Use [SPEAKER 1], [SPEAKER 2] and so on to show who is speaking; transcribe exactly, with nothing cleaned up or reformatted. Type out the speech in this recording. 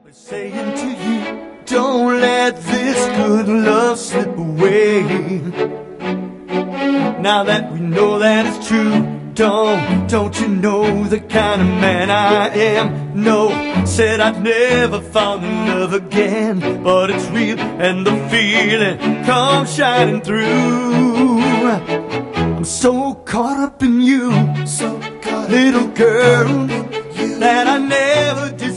[SPEAKER 1] Saying to you, don't let this good love slip away. Now that we know that it's true, don't, don't you know the kind of man I am? No, said I'd never fall in love again, but it's real and the feeling comes shining through. I'm so caught up in you, so caught little girl, that I never did